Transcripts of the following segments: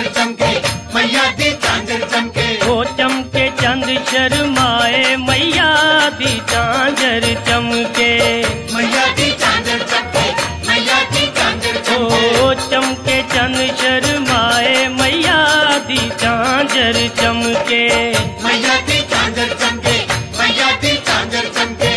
चमके, मैया दी झांझर चमके। ओ चमके चंद शर्माए मैया दी झांझर चमके, मैया दी झांझर चमके, मैया दी झांझर चमके। ओ चमके चंद शर्माए मैया दी झांझर चमके, मैया दी झांझर चमके, मैया दी झांझर चमके।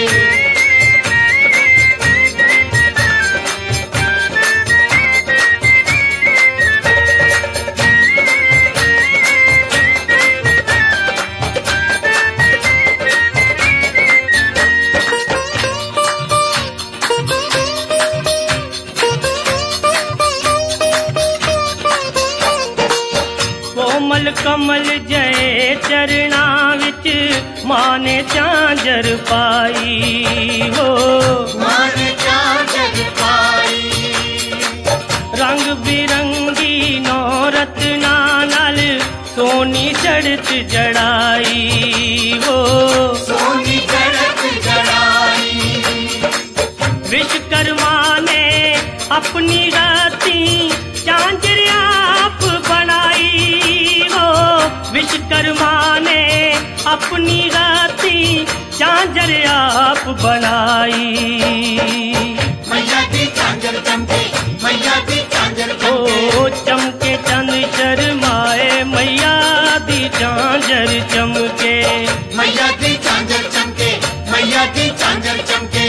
कोमल कमल जय चरणा विच मां ने झांझर पाई हो, मां ने झांझर पाई। रंग बिरंगी नौ रत्ना नाल सोनी चढ़त जड़ाई हो, सोनी चढ़त जड़ाई। विश्वकर्मा ने अपनी राती झांझर आप बनाई हो, विश्वकर्मा ने अपनी राती झांझर आप बनाई। मैया दी झांझर चमके, मैया दी झांझर चमके। ओ चमके चंद शर्माए मैया दी झांझर चमके, मैया दी झांझर चमके, मैया दी झांझर चमके।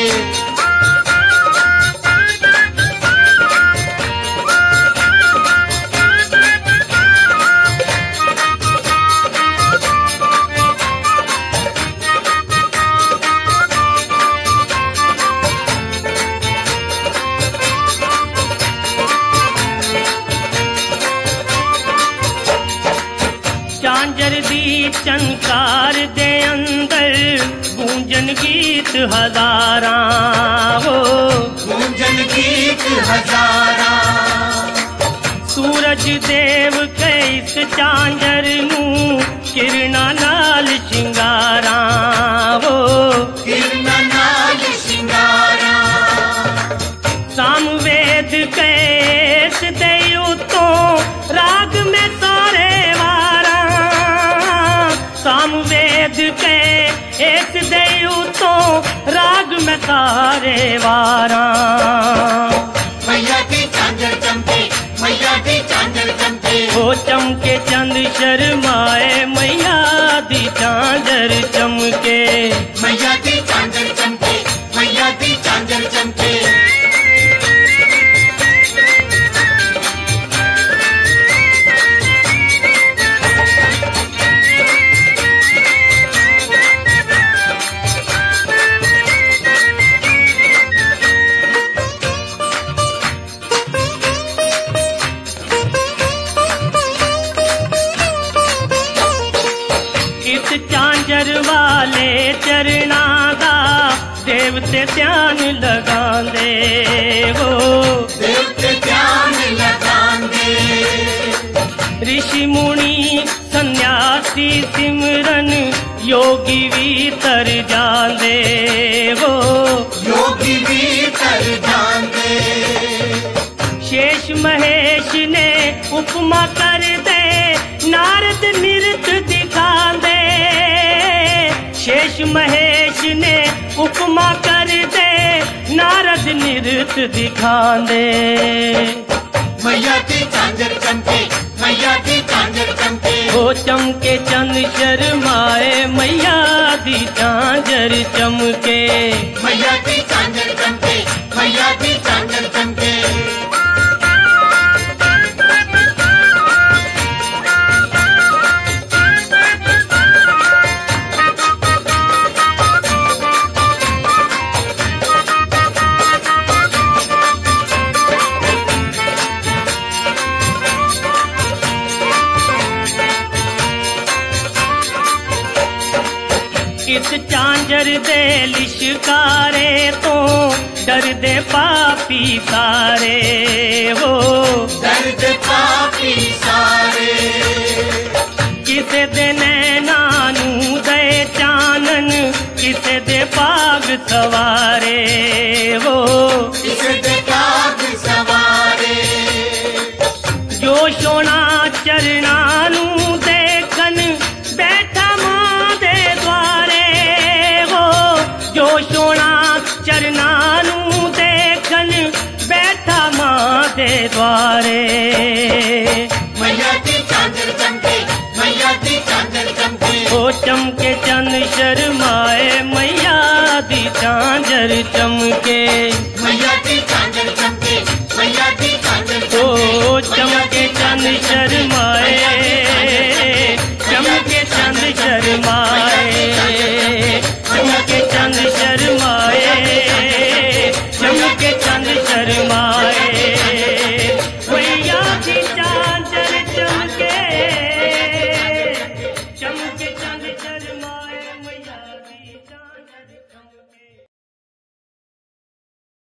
झांझर दी चंकार दे अंदर गूंजन गीत हजारां हो, गूंजन गीत हजारा। सूरज देव कैस झांझर नूं किरणा नाल शिंगारां हो, किरणा नाल शिंगारा। सामवेद कैस दे उतों राग में सारे वारा, सामवेद के एक दे उतों राग में सारे वारा। मैया दी झांझर चमके, मैया दी झांझर चमके। ओ चमके चंद शर्माए मैया दी झांझर चमके, मैया दी झांझर चमके, मैया दी झांझर चमके। इस झांझर वाले चरणा दा देवते ध्यान लगांदे हो, देवते ध्यान लगांदे। ऋषि मुनि सन्यासी सिमरन योगी भी तर जांदे हो, योगी भी कर जांदे। शेष महेश ने उपमा कर दे नारद नृत दिखांदे, शेष महेश ने उपमा कर दे नारद नृत दिखांदे। मैया दी झांझर चमके, मैया दी झांझर चमके। ओ चमके चंद शर्माए मैया दी झांझर चमके, मैया दी झांझर चमके, मैया दी झांझर चमके। इस झांझर दे लिशकारे तो डरदे पापी सारे हो, दर्द पापी सारे। किसे दे नैना नू दे चानन, किसे दे पाग सवारे हो, किसे दे पाग सवारे। जो सोना चरण शर्मा